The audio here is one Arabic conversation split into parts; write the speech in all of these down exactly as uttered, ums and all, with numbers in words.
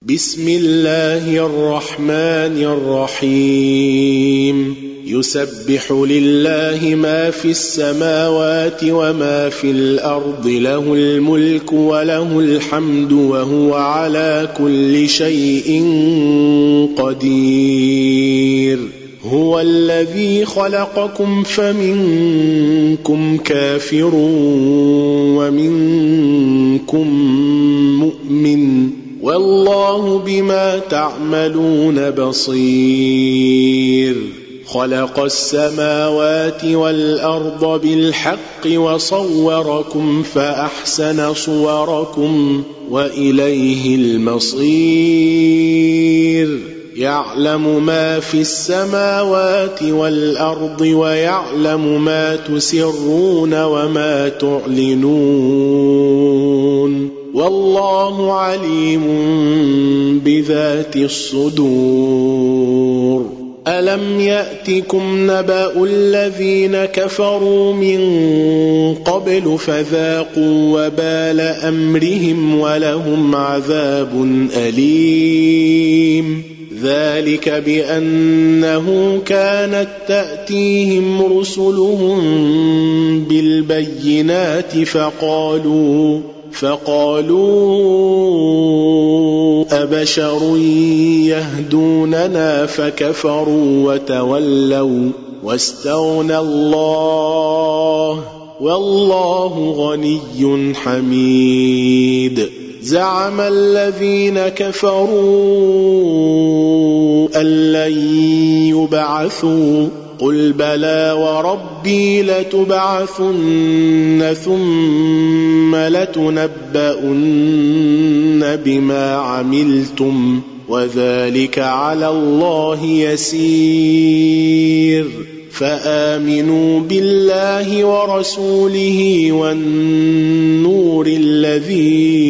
بسم الله الرحمن الرحيم يسبح لله ما في السماوات وما في الأرض له الملك وله الحمد وهو على كل شيء قدير هو الذي خلقكم فمنكم كافر ومنكم مؤمن والله بما تعملون بصير خلق السماوات والأرض بالحق وصوركم فأحسن صوركم وإليه المصير يعلم ما في السماوات والأرض ويعلم ما تسرون وما تعلنون والله عليم بذات الصدور ألم يأتكم نبأ الذين كفروا من قبل فذاقوا وبال أمرهم ولهم عذاب أليم ذلك بأنه كانت تأتيهم رسلهم بالبينات فقالوا فقالوا أبشر يهدوننا فكفروا وتولوا واستغنى الله والله غني حميد زعم الذين كفروا أن لن يبعثوا قل بلى وربي لتبعثن ثم لتنبؤن بما عملتم وذلك على الله يسير فآمنوا بالله ورسوله والنور الذي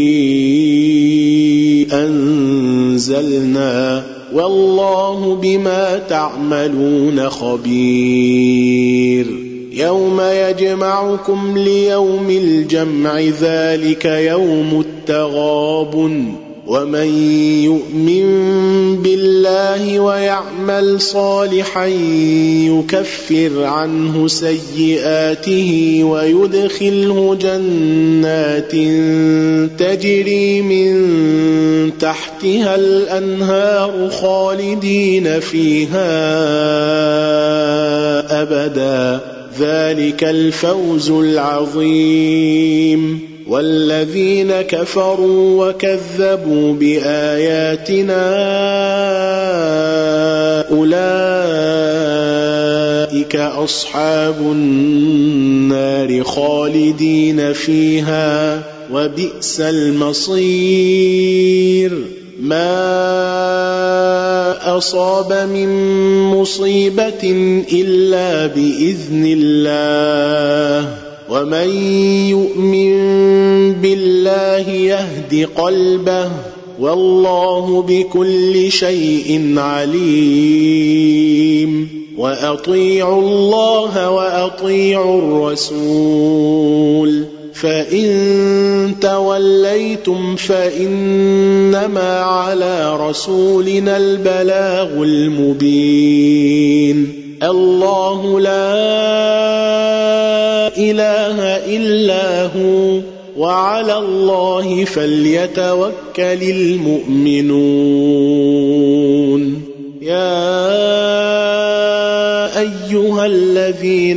أنزلنا والله بما تعملون خبير يوم يجمعكم ليوم الجمع ذلك يوم التغابن ومن يؤمن بالله ويعمل صالحا يكفر عنه سيئاته ويدخله جنات تجري من تحتها الأنهار خالدين فيها أبدا ذلك الفوز العظيم والذين كفروا وكذبوا بآياتنا أولئك أصحاب النار خالدين فيها وبئس المصير ما أصاب من مصيبة إلا بإذن الله ومن يؤمن بالله يهد قلبه والله بكل شيء عليم وأطيعوا الله وأطيعوا الرسول فإن توليتم فإنما على رسولنا البلاغ المبين الله لا إله إلا هو وعلى الله فليتوكل المؤمنون يا أيها الذين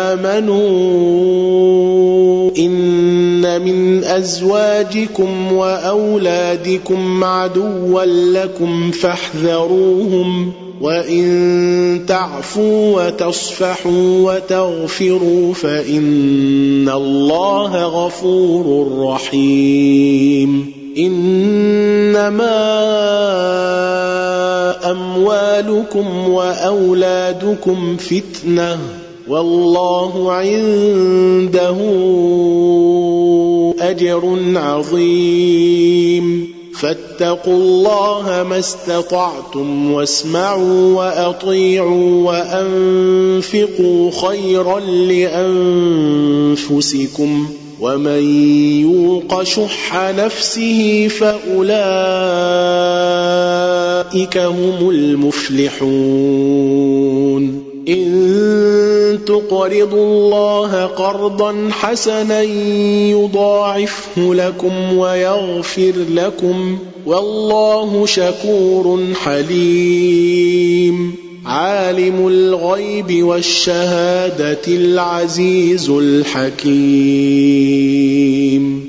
آمنوا إن من أزواجكم وأولادكم عدوا لكم فاحذروهم وإن تعفوا وتصفحوا وتغفروا فإن الله غفور رحيم إنما أموالكم وأولادكم فتنة والله عنده أجر عظيم فاتقوا الله ما استطعتم واسمعوا وأطيعوا وأنفقوا خيرا لأنفسكم ومن يوق شح نفسه فأولئك أولئك هم المفلحون إن تقرضوا الله قرضا حسنا يضاعفه لكم ويغفر لكم والله شكور حليم عالم الغيب والشهادة العزيز الحكيم